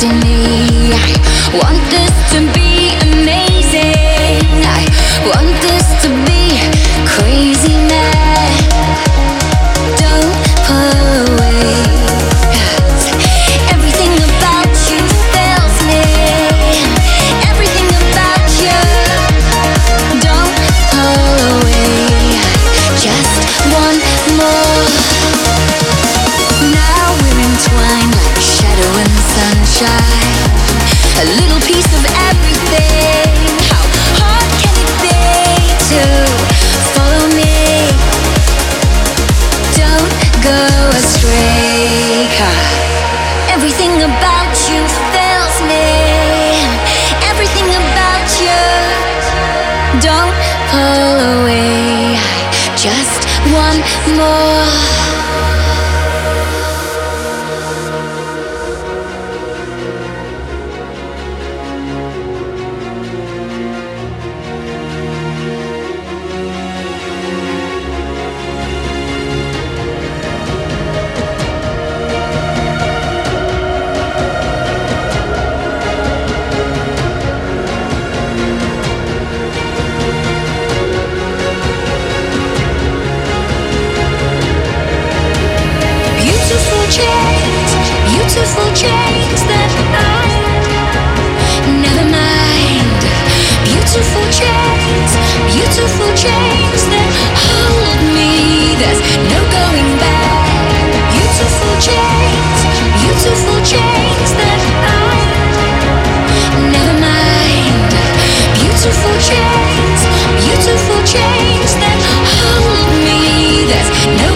destiny. I want this to be amazing. I want this to be crazy mad. Don't pull away, 'cause everything about you fails me. Everything about you. Don't pull away. Just one more. Now we're entwined like a shadow in the sunshine. A little piece of everything. How hard can it be to follow me? Don't go astray. Everything about you fails me. Everything about you. Don't pull away. Just one more. Beautiful chains that I never mind. Beautiful chains that hold me. There's no going back. Beautiful chains that I never mind. Beautiful chains that hold me. There's no